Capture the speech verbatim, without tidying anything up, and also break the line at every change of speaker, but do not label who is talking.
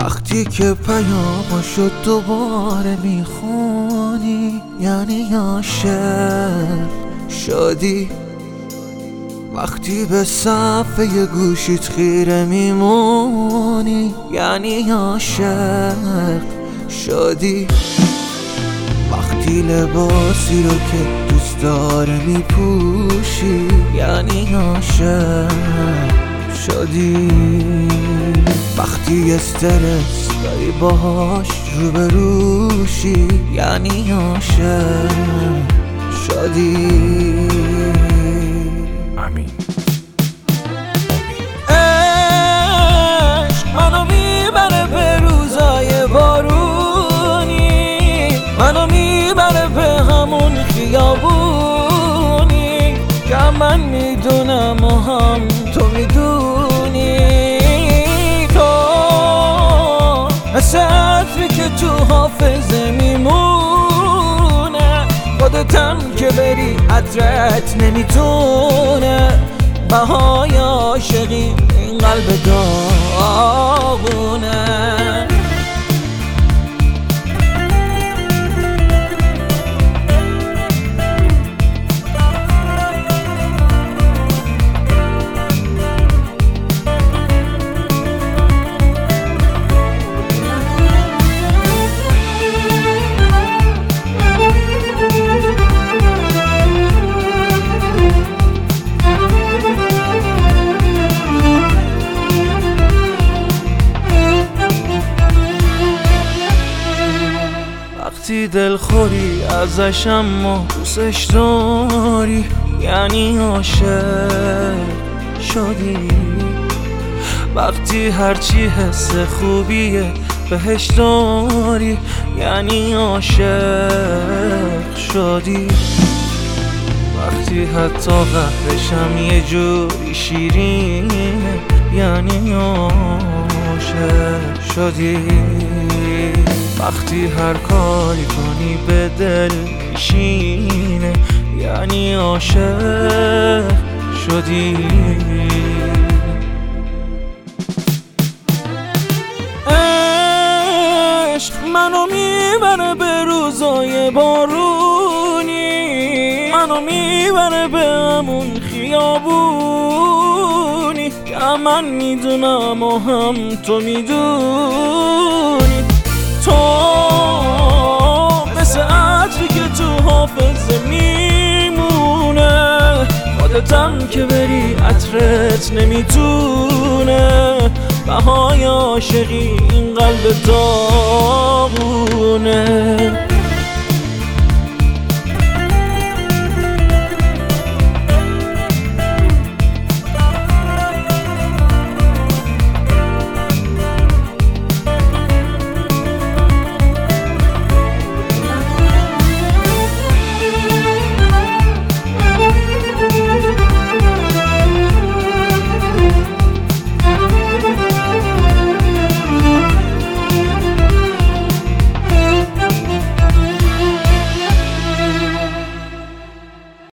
وقتی که پیامشو دوباره میخونی یعنی عاشق شدی. وقتی به صفحه گوشیت خیره میمونی یعنی عاشق شدی. وقتی لباسی رو که دوست داره میپوشی یعنی عاشق شدی. وقتی استرس داری باهاش روبروشی یعنی عاشق شدی.
امین.
عشق منو میبره به روزای بارونی، منو میبره به همون خیابونی که من میدونم و هم تو میدونی. تو مثل عطری که تو حافظه میمونه، خودتم که بری عطرت نمیتونه. بهای عاشقی این قلب داغونه. وقتی دلخوری ازش اما دوستش داری یعنی عاشق شدی. وقتی هرچی حس خوبیه بهش داری یعنی عاشق شدی. وقتی حتی قهرشم یه جوری شیرینه یعنی عاشق شدی. وقتی هر کاری کنی به دل میشینه یعنی عاشق شدی. عشق منو میبره به روزای بارونی، منو میبره به همون خیابونی که من میدونم و هم تو میدونی. تو مثل عطری که تو حافظه میمونه، خودتم که بری عطرت نمیتونه. بهای عاشقی این قلب داغونه.